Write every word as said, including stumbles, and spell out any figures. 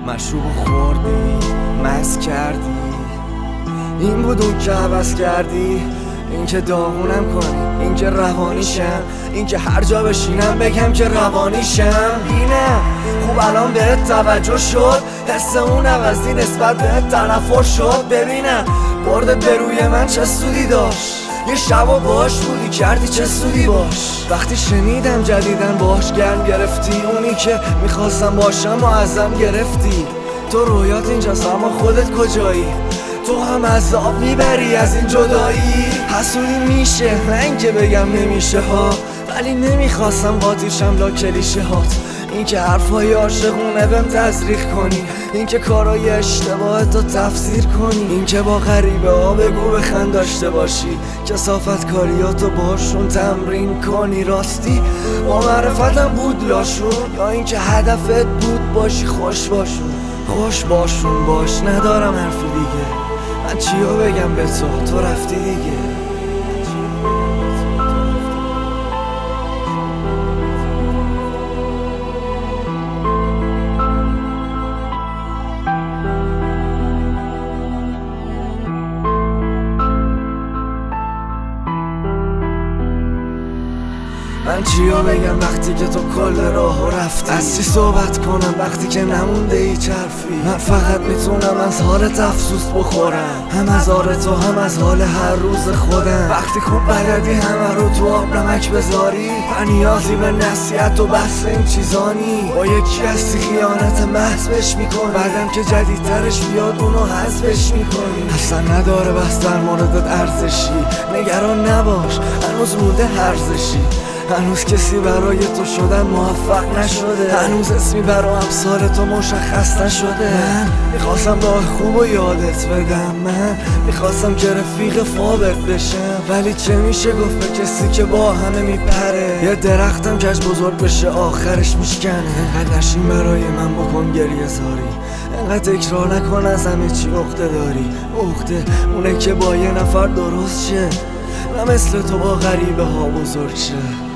مشروب خوردی، مست کردی، این بود اون که عوض کردی. این که داغونم کنی، این که روانیشم، این که هر جا بشینم بگم که روانیشم. اینه خوب الان بهت توجه شد، حس اون عوضی نسبت بهت تنفر شد. ببینم بردت به روی من چه سودی داشت، یه شب و باش بودی کردی چه سودی باش. وقتی شنیدم جدیدن باش گرم گرفتی، اونی که میخواستم باشم و ازم گرفتی. تو رویات اینجاست اما خودت کجایی؟ تو هم از آب میبری از این جدایی. حسودی میشه نه اینکه بگم نمیشه ها، ولی نمیخواستم قاطیشم لا کلیشه هات. این که حرفای عاشقونه بهم تزریق کنی، این که کارای اشتباه تو تفسیر کنی، این که با غریبه ها بگو بخند داشته باشی، کثافت کاریاتو باشون تمرین کنی. راستی با معرفتم بود لاشون، یا این که هدفت بود باشی خوش باشون. خوش باشون باش، ندارم حرفی دیگه. من چیو بگم به تو، تو رفتی دیگه. من چیا بگم وقتی که تو کل راهو رفتی؟ از چی صحبت کنم وقتی که نمونده هیچ حرفی؟ من فقط میتونم از حالت افسوس بخورم، هم از حال تو هم از حال هر روز خودم. وقتی خوب بلدی همه رو تو آب نمک بذاری، من نیازی به نصیحت و بحث این چیزا نی. با یکی هستی خیانت محض بهش میکنی، بعدم که جدیدترش بیاد اونو حذفش میکنی. اصلا نداره بس در موردت ارزشی، نگران نباش هنوز مونده هرزشی. هنوز کسی برای تو شدن موفق نشده، هنوز اسمی برای امثال تو مشخص نشده. من میخواستم راه خوب و یادت بدم، من میخواستم که رفیق فابت بشم، ولی چه میشه گفت به کسی که با همه میپره؟ یه درختم کج بزرگ بشه آخرش میشکنه. انقدر نشین برای من بکن گریه زاری، انقدر تکرار نکن از همه چی عقده داری. عقده اونه که با یه نفر درست شه، نه مثل تو با غریبه ها بزرگ شه.